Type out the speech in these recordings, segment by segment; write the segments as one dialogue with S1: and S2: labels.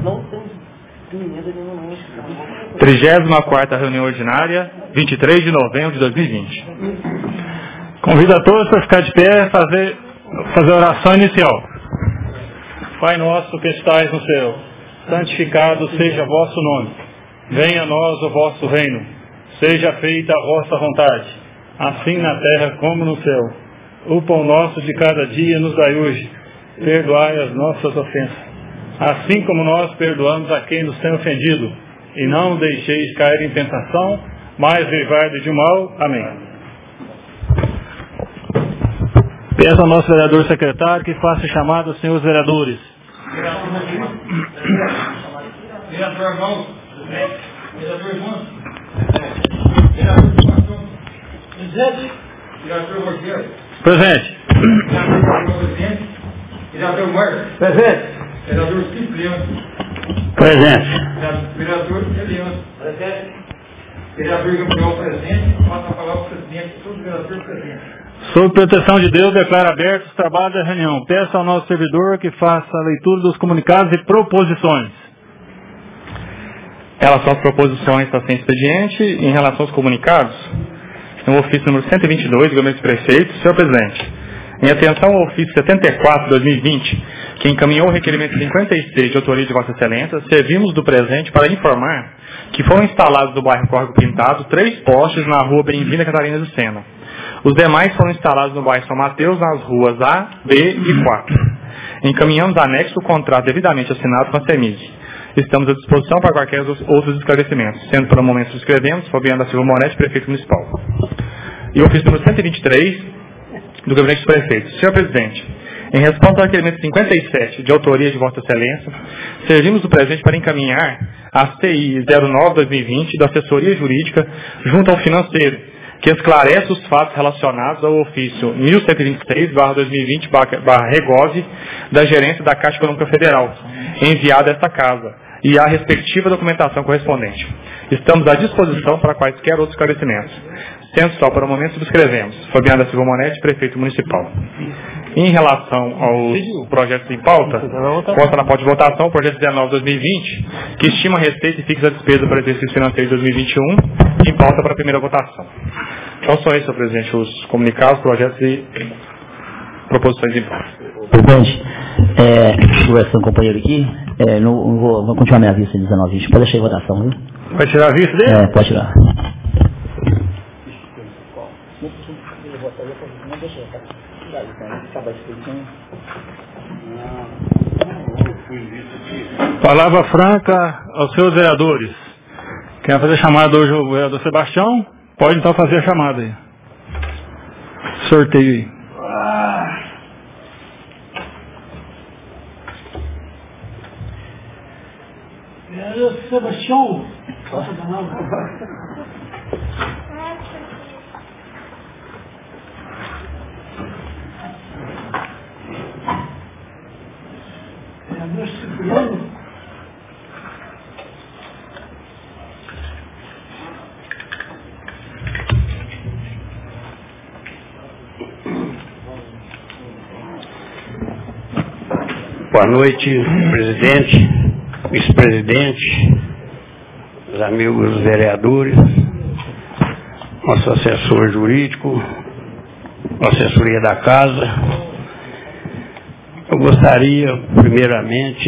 S1: 34ª reunião ordinária, 23 de novembro de 2020. Convido a todos para ficar de pé e fazer a oração inicial. Pai nosso que estais no céu, santificado seja o vosso nome. Venha a nós o vosso reino. Seja feita a vossa vontade, assim na terra como no céu. O pão nosso de cada dia nos dai hoje. Perdoai as nossas ofensas, assim como nós perdoamos a quem nos tem ofendido. E não deixeis cair em tentação, mas livrai-nos do mal. Amém. Peço ao nosso vereador secretário que faça chamada aos senhores vereadores.
S2: Vereador Arnaldo. Vereador Irmão. Presente. Vereador Rogério.
S1: Presente.
S2: Vereador Presidente. Vereador Marcos. Presente. Vereador Cipriano.
S1: Presente.
S2: Vereador Eliano. Presente. Vereador Gabriel presente. Passa a palavra ao presidente. Todos os vereadores presentes.
S1: Sob proteção de Deus, declaro abertos os trabalhos da reunião. Peço ao nosso servidor que faça a leitura dos comunicados e proposições. Em relação às proposições, está sem expediente. Em relação aos comunicados, no ofício número 122 do Gabinete do Prefeito, senhor presidente, em atenção ao ofício 74 de 2020, que encaminhou o requerimento 56 de autoria de Vossa Excelência, servimos do presente para informar que foram instalados no bairro Córrego Pintado 3 postes na rua Bem-vinda Catarina do Sena. Os demais foram instalados no bairro São Mateus, nas ruas A, B e 4. Encaminhamos anexo o contrato devidamente assinado com a CEMIG. Estamos à disposição para qualquer outros esclarecimentos, sendo para o momento subscrevemos Fabiano da Silva Monetti, prefeito municipal. E o ofício número 123 do Gabinete do Prefeito. Senhor presidente, em resposta ao requerimento 57, de autoria de Vossa Excelência, servimos do presente para encaminhar a CI 09-2020 da assessoria jurídica junto ao financeiro, que esclarece os fatos relacionados ao ofício 1126/2020/Regov da Gerência da Caixa Econômica Federal, enviado a esta Casa, e a respectiva documentação correspondente. Estamos à disposição para quaisquer outros esclarecimentos. Sendo só, para o momento, subscrevemos. Fabiano da Silva Monetti, prefeito municipal. Em relação aos projetos em pauta, consta na pauta de votação o projeto 19/2020, que estima a receita e fixa a despesa para o exercício financeiro de 2021, em pauta para a primeira votação. Então são esses, senhor presidente, os comunicados, projetos e proposições em pauta.
S3: Presidente, deixa eu conversar com o companheiro aqui, não vou continuar minha vista de 19/20, pode deixar em votação, viu?
S1: Vai tirar a vista dele?
S3: Pode tirar.
S1: Palavra franca aos seus vereadores. Quer fazer chamada hoje o vereador Sebastião? Pode então fazer a chamada aí. Sorteio aí.
S4: Vereador Sebastião. Vereador Cipriano.
S5: Boa noite, presidente, vice-presidente, os amigos vereadores, nosso assessor jurídico, a assessoria da casa. Eu gostaria, primeiramente,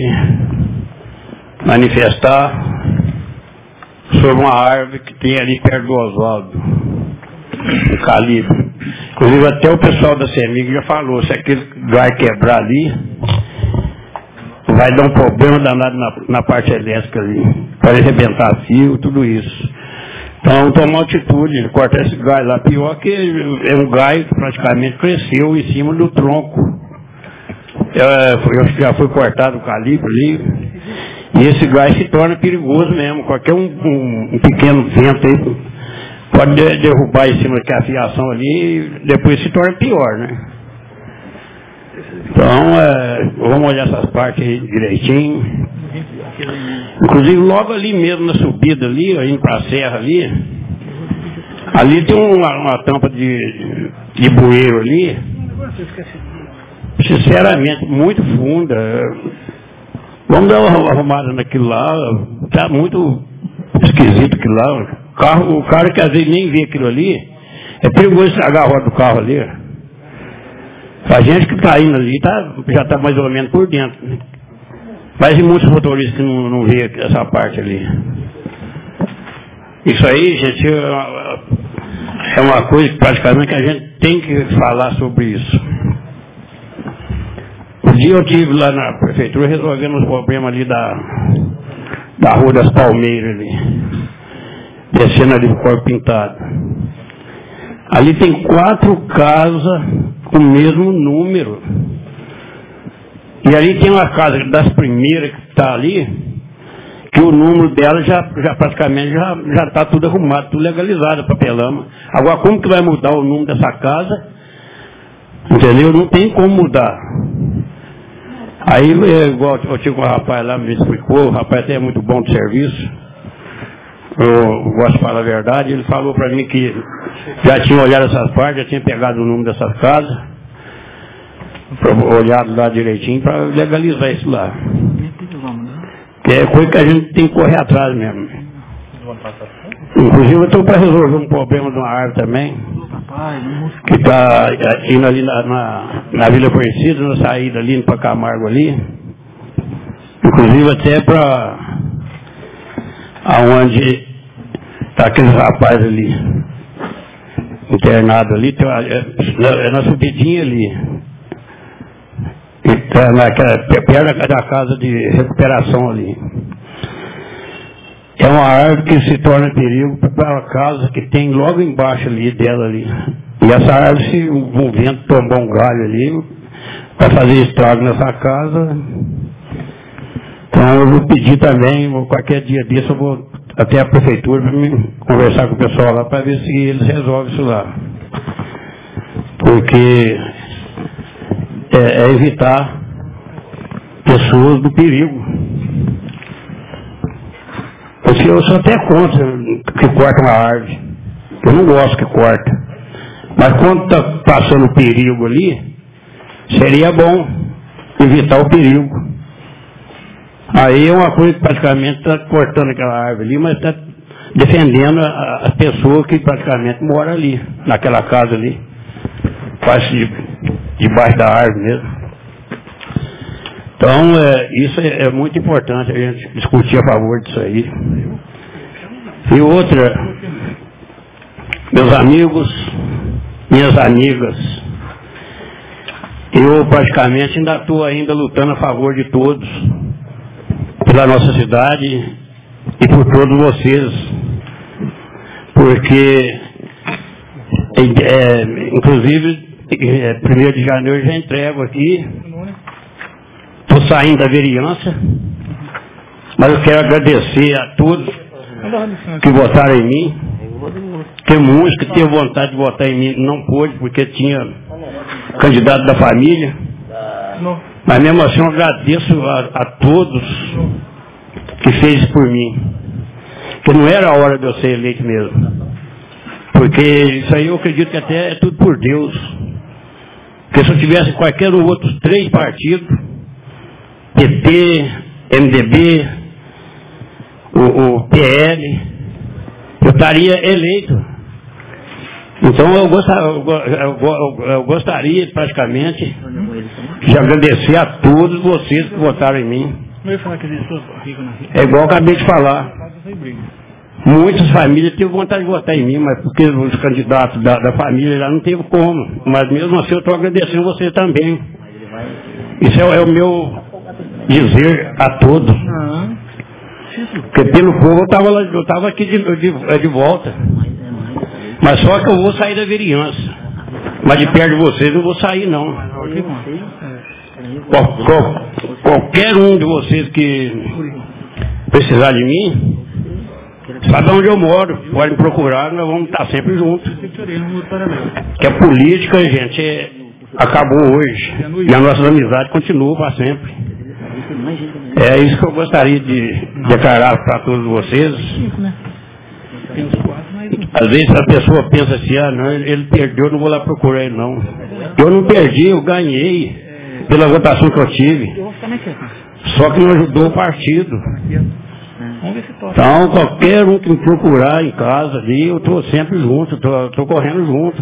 S5: manifestar sobre uma árvore que tem ali perto do Oswaldo, um calibre. Inclusive até o pessoal da CEMIG já falou, se aquele vai quebrar ali, vai dar um problema danado na parte elétrica ali, pode arrebentar fio, tudo isso. Então, tomar atitude, cortar esse galho lá. Pior que é um galho que praticamente cresceu em cima do tronco. Já foi cortado o calibre ali, e esse galho se torna perigoso mesmo. Qualquer um pequeno vento aí pode derrubar em cima da fiação ali, e depois se torna pior, né? Então, vamos olhar essas partes aí direitinho. Inclusive, logo ali mesmo na subida ali, indo para a serra ali tem uma tampa de bueiro ali, sinceramente, muito funda. Vamos dar uma arrumada naquilo lá, tá muito esquisito aquilo lá. O cara que às vezes nem vê aquilo ali, é perigoso estragar a roda do carro ali. A gente que está indo ali já está mais ou menos por dentro. Né? Mas e muitos motoristas que não vê essa parte ali. Isso aí, gente, é uma coisa que praticamente a gente tem que falar sobre isso. Um dia eu estive lá na prefeitura resolvendo os problemas ali da Rua das Palmeiras ali. Descendo ali do Corpo Pintado. Ali tem 4 casas com o mesmo número. E ali tem uma casa das primeiras que está ali, que o número dela já praticamente já está tudo arrumado, tudo legalizado, papelama. Agora, como que vai mudar o número dessa casa? Entendeu? Não tem como mudar. Aí, igual eu tinha um rapaz lá, me explicou, o rapaz até é muito bom de serviço, eu gosto de falar a verdade, ele falou para mim que já tinha olhado essas partes, já tinha pegado o número dessas casas, olhado lá direitinho para legalizar isso lá. Que é coisa que a gente tem que correr atrás mesmo. Inclusive eu estou para resolver um problema de uma árvore também, que está indo ali na Vila Conhecida, na saída ali para Camargo ali. Inclusive até para aonde está aquele rapaz ali, internado ali, é na subidinha ali. Está perto da casa de recuperação ali. É uma árvore que se torna perigo para a casa que tem logo embaixo ali dela ali. E essa árvore, se um vento tombar um galho ali, vai fazer estrago nessa casa. Então eu vou pedir também, qualquer dia desse eu vou até a prefeitura para me conversar com o pessoal lá para ver se eles resolvem isso lá. Porque é evitar pessoas do perigo. Porque eu sou até contra que corta uma árvore. Eu não gosto que corta. Mas quando está passando o perigo ali, seria bom evitar o perigo. Aí é uma coisa que praticamente está cortando aquela árvore ali, mas está defendendo as pessoas que praticamente moram ali, naquela casa ali. Quase debaixo da árvore mesmo. Então, isso é muito importante a gente discutir a favor disso aí. E outra, meus amigos, minhas amigas, eu praticamente ainda estou ainda lutando a favor de todos, pela nossa cidade e por todos vocês, porque, inclusive, 1º de janeiro eu já entrego aqui. Estou saindo da vereança, mas eu quero agradecer a todos que votaram em mim. Tem muitos que teve vontade de votar em mim, não pôde, porque tinha candidato da família. Mas mesmo assim eu agradeço a todos que fez isso por mim. Porque não era a hora de eu ser eleito mesmo. Porque isso aí eu acredito que até é tudo por Deus. Porque se eu tivesse qualquer outros 3 partidos, PT, MDB, o PL, eu estaria eleito. Então eu gostaria praticamente de agradecer a todos vocês que votaram em mim. É igual eu acabei de falar. Muitas famílias tiveram vontade de votar em mim, mas porque os candidatos da família já não teve como. Mas mesmo assim eu estou agradecendo você também. Isso é o meu dizer a todos. Porque pelo povo eu estava aqui de volta. Mas só que eu vou sair da vereança. Mas de perto de vocês eu não vou sair não. Qualquer um de vocês que precisar de mim, sabe onde eu moro, pode me procurar, nós vamos estar sempre juntos. Que a política, gente, acabou hoje. E a nossa amizade continua para sempre. É isso que eu gostaria de declarar para todos vocês. Às vezes a pessoa pensa assim, não, ele perdeu, eu não vou lá procurar ele não. Eu não perdi, eu ganhei pela votação que eu tive. Só que não ajudou o partido.
S1: Vamos ver se toca.
S5: Então, qualquer um que me procurar em casa ali, eu estou sempre junto, estou correndo junto.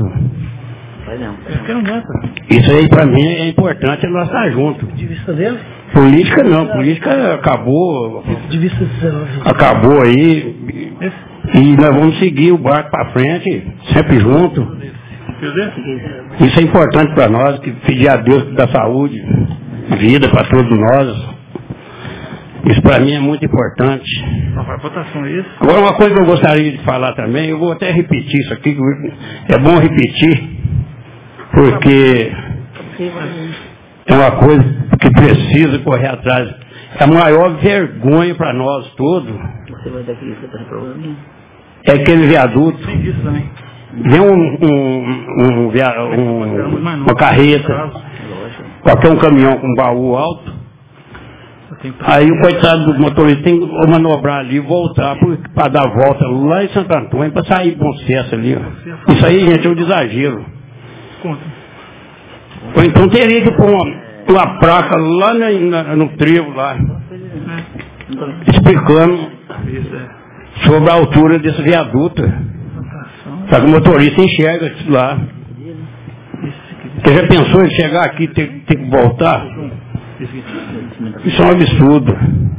S5: Isso aí para mim é importante, nós estar junto.
S4: De vista dele?
S5: Política não, política acabou.
S4: De vista dele.
S5: Acabou aí. E nós vamos seguir o barco para frente, sempre junto. Isso é importante para nós, que pedir a Deus da saúde, vida para todos nós. Isso para mim é muito importante. Agora uma coisa que eu gostaria de falar também, eu vou até repetir isso aqui, é bom repetir, porque é uma coisa que precisa correr atrás. A maior vergonha para nós todos é aquele viaduto. Vem uma carreta, qualquer um caminhão com um baú alto. Aí o coitado do motorista tem que manobrar ali e voltar para dar volta lá em Santo Antônio, para sair bom sucesso ali. Ó. Isso aí, gente, é um exagero. Ou então teria que pôr uma placa lá no trevo lá, explicando sobre a altura desse viaduto. Só que o motorista enxerga isso lá. Você já pensou em chegar aqui e ter que voltar? Isso é um absurdo.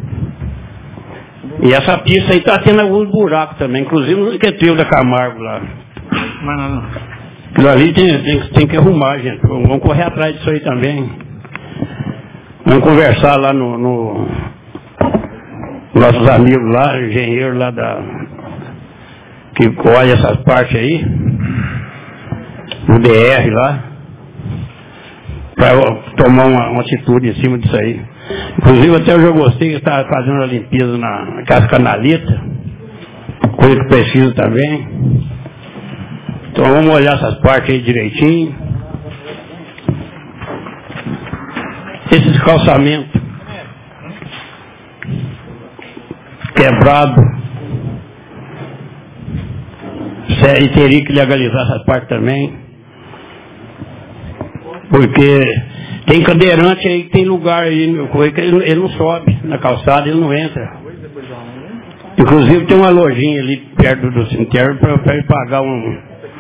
S5: E essa pista aí está tendo alguns buracos também, inclusive no Trio da Camargo lá. Aquilo ali tem que arrumar, gente. Vamos correr atrás disso aí também. Vamos conversar lá no nossos amigos lá, engenheiro lá que olha essas partes aí, no DR lá, para tomar uma atitude em cima disso aí. Inclusive até eu já gostei que estava fazendo a limpeza naquelas canaletas, coisa que precisa também. Então vamos olhar essas partes aí direitinho. Esse calçamento quebrado, e teria que legalizar essa parte também, porque tem cadeirante aí que tem lugar aí, que ele não sobe na calçada, ele não entra. Inclusive tem uma lojinha ali perto do cemitério para ele pagar uma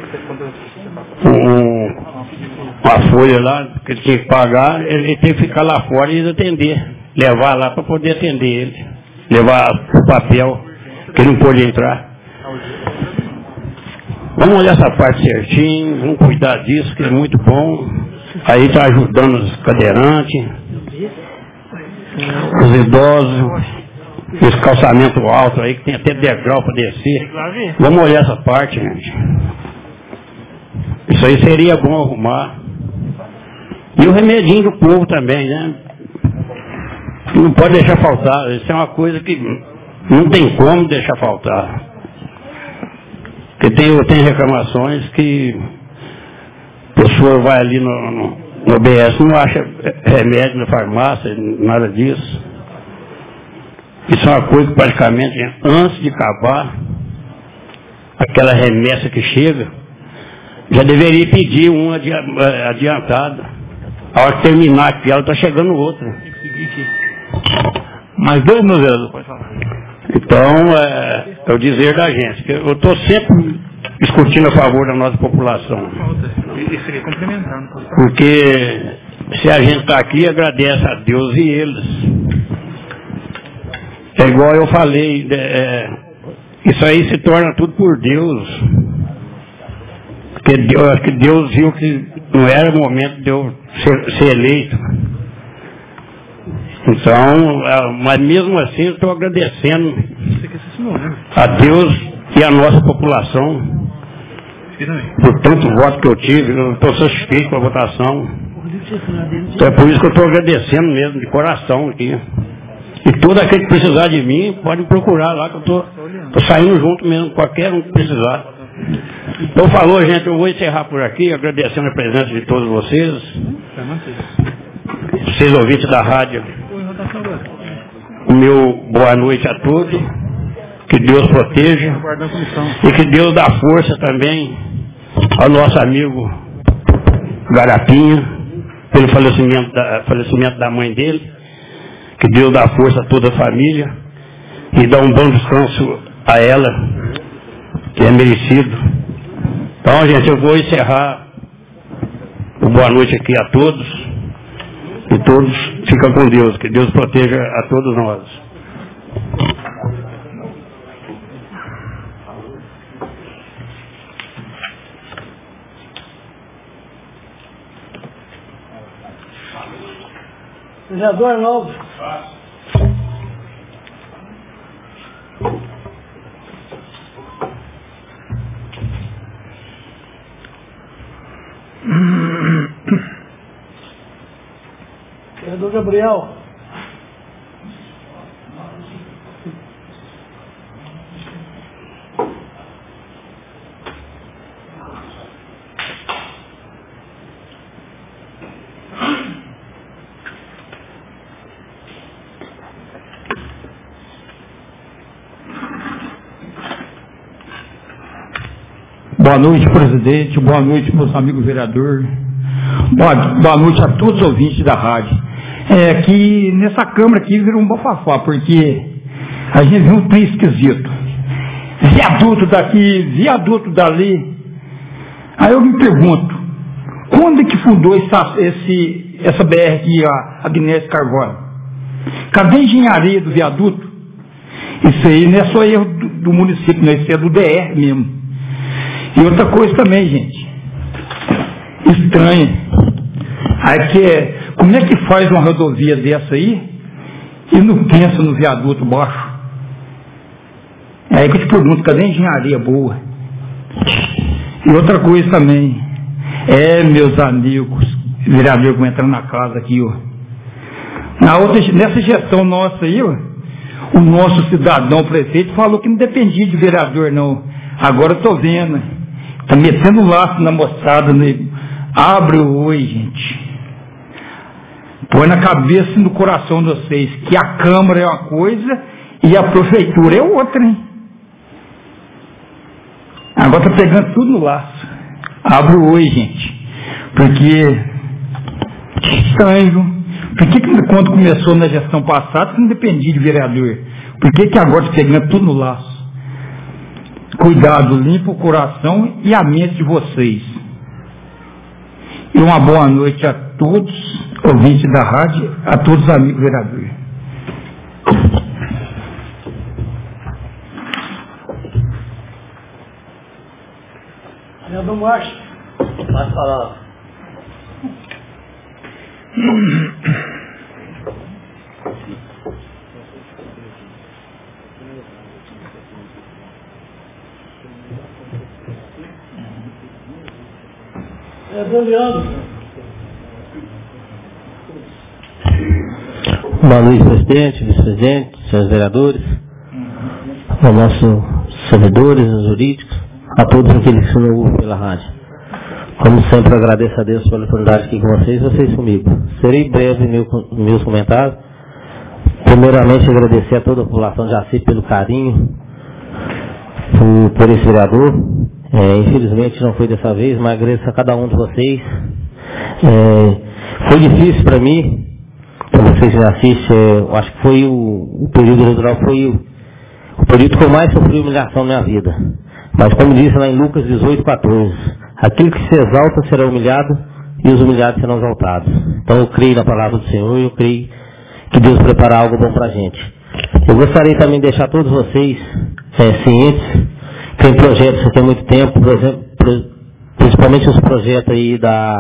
S5: folha lá, que ele tinha que pagar, ele tem que ficar lá fora e atender, levar lá para poder atender ele, levar o papel, que ele não pôde entrar. Vamos olhar essa parte certinho, vamos cuidar disso, que é muito bom. Aí está ajudando os cadeirantes, os idosos, esse calçamento alto aí, que tem até degrau para descer. Vamos olhar essa parte, gente. Isso aí seria bom arrumar. E o remedinho do povo também, né? Não pode deixar faltar. Isso é uma coisa que não tem como deixar faltar. Porque tem reclamações que a pessoa vai ali no BS, não acha remédio na farmácia, nada disso. Isso é uma coisa que praticamente, antes de acabar, aquela remessa que chega, já deveria pedir uma adiantada. A hora que terminar aqui, ela está chegando outra.
S1: Mais 2 mil vezes, pode falar.
S5: Então, é o dizer da gente, que eu estou sempre discutindo a favor da nossa população.
S1: Isso aqui é complementando.
S5: Porque se a gente está aqui, agradece a Deus e eles. É igual eu falei, isso aí se torna tudo por Deus. Porque acho que Deus viu que não era o momento de eu ser eleito. Então, mas mesmo assim eu estou agradecendo a Deus e a nossa população por tanto voto que eu tive. Eu estou satisfeito com a votação. Então é por isso que eu estou agradecendo mesmo, de coração aqui. E todo aquele que precisar de mim, pode me procurar lá, que eu estou saindo junto mesmo, qualquer um que precisar. Então falou, gente, eu vou encerrar por aqui, agradecendo a presença de todos vocês ouvintes da rádio. O meu boa noite a todos, que Deus proteja e que Deus dá força também ao nosso amigo Garapinha, pelo falecimento da mãe dele, Que Deus dá força a toda a família e dá um bom descanso a ela, que é merecido. Então, gente, eu vou encerrar o boa noite aqui a todos. E todos ficam com Deus. Que Deus proteja a todos nós.
S4: Vereador Arnaldo. Vereador Gabriel.
S2: Boa noite, presidente. Boa noite, meus amigos vereadores. Boa noite a todos os ouvintes da rádio. Que nessa Câmara aqui virou um bafafá, porque a gente viu um trem esquisito. Viaduto daqui, viaduto dali. Aí eu me pergunto, quando é que fundou essa BR aqui, a Agnés Carvalho? Cadê a engenharia do viaduto? Isso aí não é só erro do município, não, isso é do DR mesmo. E outra coisa também, gente, estranha, como é que faz uma rodovia dessa aí e não pensa no viaduto baixo? É aí que eu te pergunto, cadê a engenharia boa? E outra coisa também, meus amigos, vereador que vai entrar na casa aqui, ó. Nessa gestão nossa aí, ó, o nosso cidadão prefeito falou que não dependia de vereador, não. Agora eu estou vendo. Está metendo um laço na moçada, né? Abre o oi, gente. Põe na cabeça e no coração de vocês que a Câmara é uma coisa e a Prefeitura é outra, hein? Agora está pegando tudo no laço. Abre o oi, gente. Porque estranho. Por que quando começou na gestão passada não dependia de vereador? Por que agora está pegando tudo no laço? Cuidado, limpa o coração e a mente de vocês. E uma boa noite a todos, ouvintes da rádio, a todos os amigos vereadores.
S4: Vereador Márcio.
S3: Pode falar. Boa noite, presidente, vice-presidente, senhores vereadores, aos nossos servidores, os jurídicos, a todos aqueles que nos ouvem pela rádio. Como sempre, agradeço a Deus pela oportunidade aqui com vocês comigo. Serei breve em meus comentários. Primeiramente, agradecer a toda a população de Jaci pelo carinho por esse vereador. Infelizmente não foi dessa vez, mas agradeço a cada um de vocês. Foi difícil para mim, para vocês que assistem, eu acho que foi o período eleitoral, foi o período que eu mais sofri humilhação na minha vida. Mas como diz lá em Lucas 18:14, aquele que se exalta será humilhado e os humilhados serão exaltados. Então eu creio na palavra do Senhor e eu creio que Deus prepara algo bom para a gente. Eu gostaria também de deixar todos vocês cientes. Tem projetos aqui há muito tempo, por exemplo, principalmente os projetos aí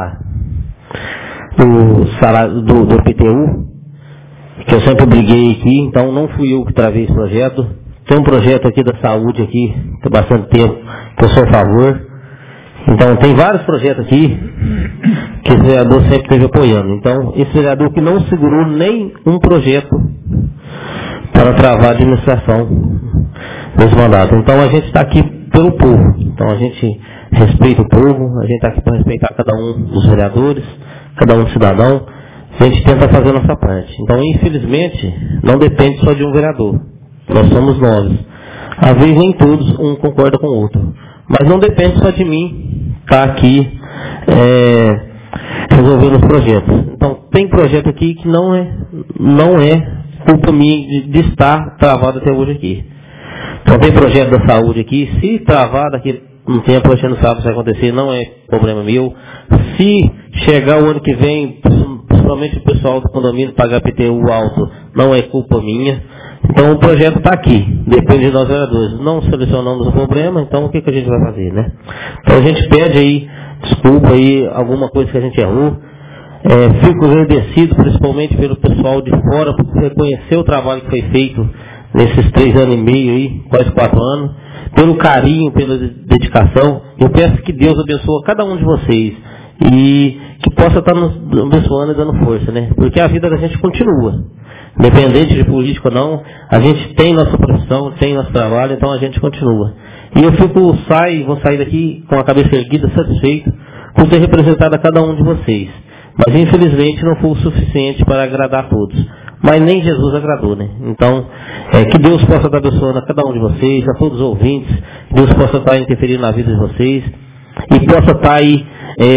S3: do PTU, que eu sempre briguei aqui, então não fui eu que travei esse projeto. Tem um projeto aqui da saúde aqui, tem bastante tempo, que eu sou a favor. Então tem vários projetos aqui que esse vereador sempre esteve apoiando. Então, esse vereador que não segurou nem um projeto para travar a administração desse mandato. Então a gente está aqui pelo povo. Então a gente respeita o povo, a gente está aqui para respeitar cada um dos vereadores, cada um dos cidadãos. A gente tenta fazer a nossa parte. Então, infelizmente, não depende só de um vereador. Nós somos 9. Às vezes nem todos, um concorda com o outro. Mas não depende só de mim estar aqui resolvendo os projetos. Então, tem projeto aqui que não é culpa minha de estar travado até hoje aqui. Então tem projeto da saúde aqui, se travar daqui um tempo, a gente não sabe o que vai acontecer, não é problema meu. Se chegar o ano que vem, principalmente o pessoal do condomínio pagar PTU alto, não é culpa minha. Então o projeto está aqui, depende de nós vereadores. Não solucionamos o problema, então o que a gente vai fazer, né? Então a gente pede aí, desculpa aí, alguma coisa que a gente errou. Fico agradecido principalmente pelo pessoal de fora, por reconhecer o trabalho que foi feito nesses 3 anos e meio aí, quase 4 anos, pelo carinho, pela dedicação. Eu peço que Deus abençoe cada um de vocês e que possa estar nos abençoando e dando força, né? Porque a vida da gente continua. Independente de político ou não, a gente tem nossa profissão, tem nosso trabalho, então a gente continua. E eu vou sair daqui com a cabeça erguida, satisfeito por ter representado a cada um de vocês. Mas infelizmente não foi o suficiente para agradar a todos. Mas nem Jesus agradou, né? Então, que Deus possa estar abençoando a cada um de vocês, a todos os ouvintes, que Deus possa estar interferindo na vida de vocês e possa estar aí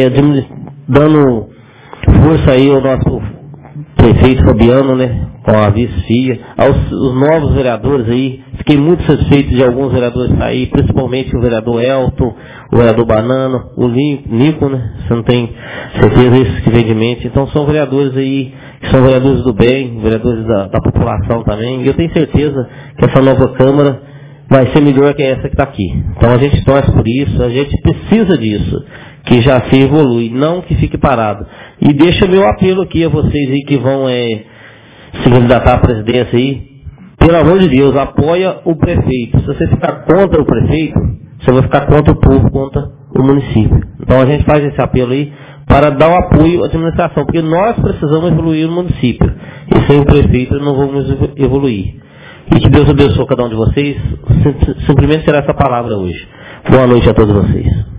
S3: dando força aí ao nosso prefeito Fabiano, né? Com a vice-filha, os novos vereadores aí. Fiquei muito satisfeito de alguns vereadores sair, principalmente o vereador Elton, o vereador Banana, o Nico, né? Você não tem certeza isso que vem de mente. Então são vereadores aí, que são vereadores do bem, vereadores da população também. E eu tenho certeza que essa nova Câmara vai ser melhor que essa que está aqui. Então a gente torce por isso, a gente precisa disso, que já se evolui, não que fique parado. E deixa meu apelo aqui a vocês aí que vão se candidatar à presidência aí. Pelo amor de Deus, apoia o prefeito. Se você ficar contra o prefeito, você vai ficar contra o povo, contra o município. Então a gente faz esse apelo aí para dar o apoio à administração, porque nós precisamos evoluir no município. E sem o prefeito não vamos evoluir. E que Deus abençoe cada um de vocês. Simplesmente será essa palavra hoje. Boa noite a todos vocês.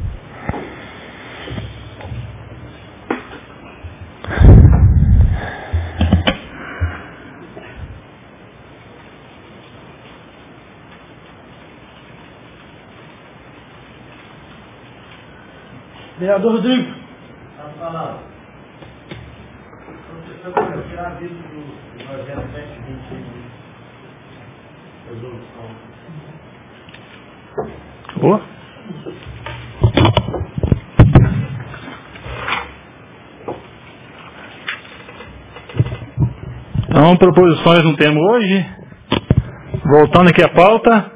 S4: Vereador Rodrigo.
S1: Boa. Então, proposições no tema hoje. Voltando aqui à pauta.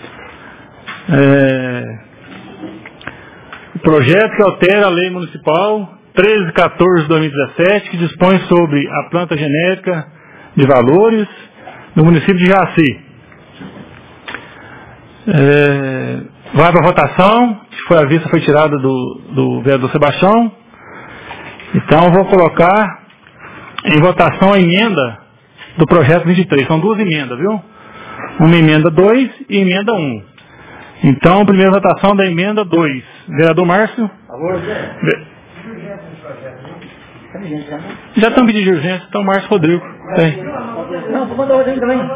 S1: O projeto que altera a Lei Municipal 1314 de 2017, que dispõe sobre a planta genérica de valores no município de Jaci. Vai para a votação, a vista foi tirada do vereador Sebastião. Então vou colocar em votação a emenda do projeto 23. São 2 emendas, viu? Uma emenda 2 e emenda 1. Então, primeira votação da emenda 2. Vereador Márcio. Já estão pedindo de urgência, então Márcio Rodrigo. Tem.
S2: Não, vou mandar o Rodrigo também.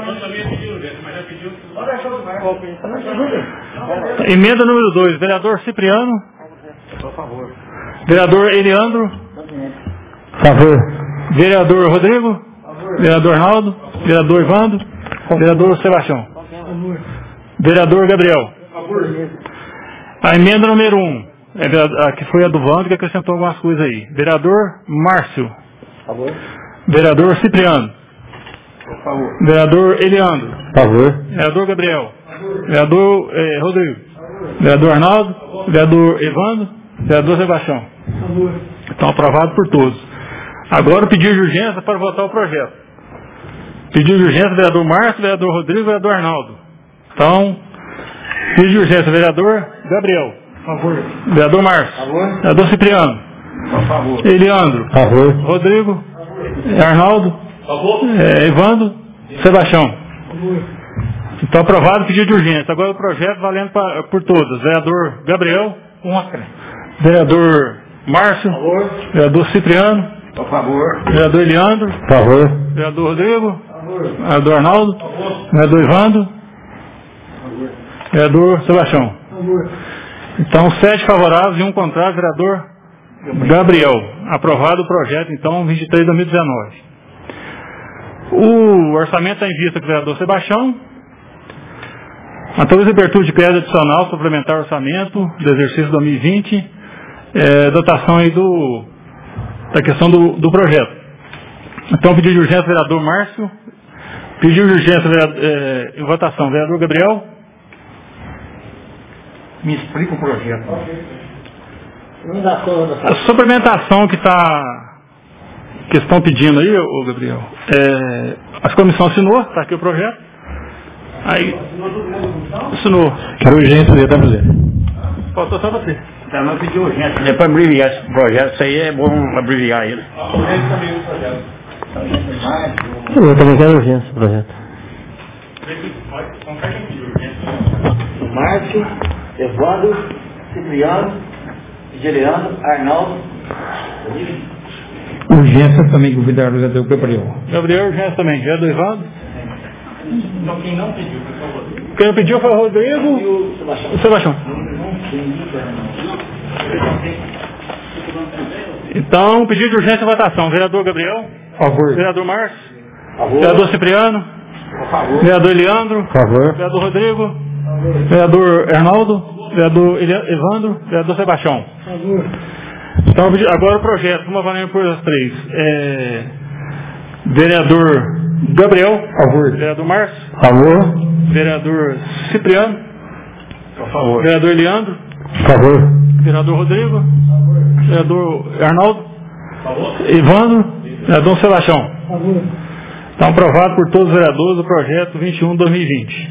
S1: Emenda número 2, vereador Cipriano. Por favor. Vereador Eliandro.
S3: Por favor.
S1: Vereador Rodrigo. Favor. Vereador Arnaldo. Vereador Evandro. Vereador Sebastião. Favor. Vereador Gabriel. Favor. A emenda número 1, que foi a do Vando, que acrescentou algumas coisas aí. Vereador Márcio. Favor. Vereador Cipriano. Por favor. Vereador Eliandro.
S3: Favor.
S1: Vereador Gabriel. Favor. Vereador Rodrigo. Favor. Vereador Arnaldo. Favor. Vereador Evandro. Vereador Sebastião. Favor. Então aprovado por todos. Agora o pedido de urgência para votar o projeto. Pedido de urgência, vereador Márcio, vereador Rodrigo, vereador Arnaldo. Então, pedido de urgência, vereador Gabriel. Por favor. Vereador Márcio. Favor. Vereador Cipriano. Por favor. Eliandro.
S3: Favor.
S1: Rodrigo. Favor. Arnaldo. Favor. Evandro. Sebastião. Favor. Então aprovado o pedido de urgência. Agora o projeto valendo por todos. Vereador Gabriel. Vereador Márcio. Favor. Vereador Cipriano. Por favor. Vereador Eliandro.
S3: Por favor.
S1: Vereador Rodrigo. Favor. Vereador Arnaldo. Favor. Vereador Evandro. Favor. Vereador Sebastião. Favor. Então 7 favoráveis e 1 contrário, vereador Gabriel. Aprovado o projeto, então, 23 de 2019. O orçamento está em vista com o vereador Sebastião. Autoriza a abertura de crédito adicional suplementar orçamento do exercício 2020, dotação aí da questão do projeto. Então, pedido de urgência, vereador Márcio. Pedido de urgência, em votação, vereador Gabriel.
S2: Me explica o projeto.
S1: A suplementação que estão pedindo aí, ô Gabriel, a comissão assinou, está aqui o projeto. Aí, assinou.
S5: Quero urgência, você está fazendo.
S1: Faltou só você.
S5: Não pediu urgência, é para abreviar esse projeto, isso aí é bom abreviar ele.
S3: Eu também quero urgência o projeto.
S6: Márcio, Evandro, Cipriano, Geliano, Arnaldo.
S2: Urgência também que o vereador Gabriel.
S1: Gabriel, urgência também. Vereador Evandro. Então, quem não pediu, por favor. Quem não pediu foi o Rodrigo e o Sebastião. Então, pedido de urgência e votação. Vereador Gabriel.
S2: Favor.
S1: Vereador Márcio. Vereador Cipriano. Vereador Leandro.
S2: Favor.
S1: Vereador Rodrigo. Vereador Arnaldo. Vereador Evandro. Vereador Sebastião. Então, agora o projeto, como valendo por as três. Vereador Gabriel.
S2: Favor.
S1: Vereador Márcio.
S2: Favor.
S1: Vereador Cipriano.
S5: Por favor.
S1: Vereador Leandro.
S2: Favor.
S1: Vereador Rodrigo. Vereador Arnaldo. Evandro. Vereador Sebastião. Então, aprovado por todos os vereadores o projeto 21/2020.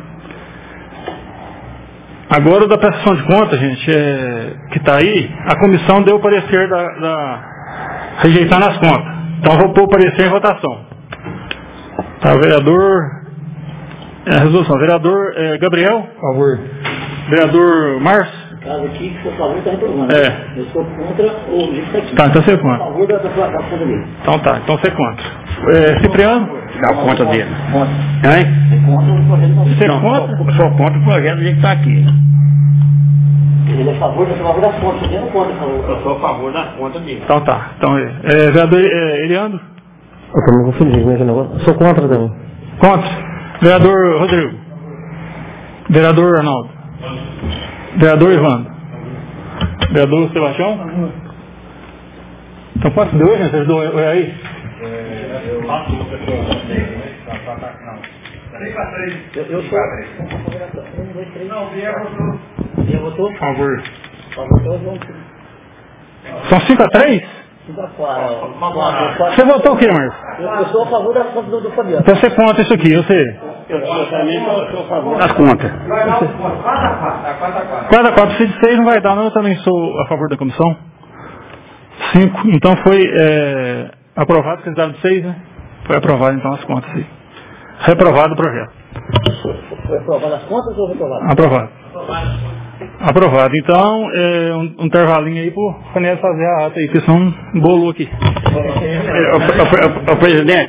S1: Agora, da prestação de contas, gente, que está aí, a comissão deu o parecer rejeitando as contas. Então, vou pôr o parecer em votação. Tá, vereador... a resolução. Vereador Gabriel.
S2: Favor.
S1: Vereador Márcio.
S6: Caso aqui, que for favor, está reprovando. Eu sou contra o objetivo está aqui.
S1: Tá, então você é
S6: Por
S1: contra.
S6: favor, da conta dele.
S1: Então tá, então você é contra. Cipriano.
S5: Dá conta dele.
S6: Contra.
S5: Hein?
S6: Contra o projeto não.
S1: Você é
S5: Não,
S1: contra?
S5: sou contra o projeto do jeito que está aqui.
S6: Ele é a favor das contas, você não contra, por favor.
S5: Eu sou a favor da conta dele.
S1: Então tá. Então, vereador Eliandro.
S3: Eu também vou feliz com esse negócio. Sou contra também.
S1: Contra. Vereador Rodrigo. Vereador Arnaldo. Vereador Evandro. Vereador Sebastião. Então quantos deu, gente? Vocês dão aí?
S6: Eu sou. 1, 2, 3. Não, o Bia votou.
S1: Por favor.
S6: Votou.
S1: São 5-3?
S6: 5-4.
S1: Você votou o quê, Marcos?
S6: Eu sou a favor das contas do Fabiano.
S1: Então você conta isso aqui, você.
S5: Eu também sou a favor das contas.
S1: 4-4, se de 6 não vai dar, não. Eu também sou a favor da comissão. 5. Então foi aprovado, vocês daram de 6, né? Foi aprovado então as contas aí. Reprovado o projeto.
S6: Foi aprovado as contas ou reprovado?
S1: Aprovado. Aprovado. Então, um intervalinho aí pro Canelo fazer a ata aí, que senão bolou aqui.
S5: Ô, presidente.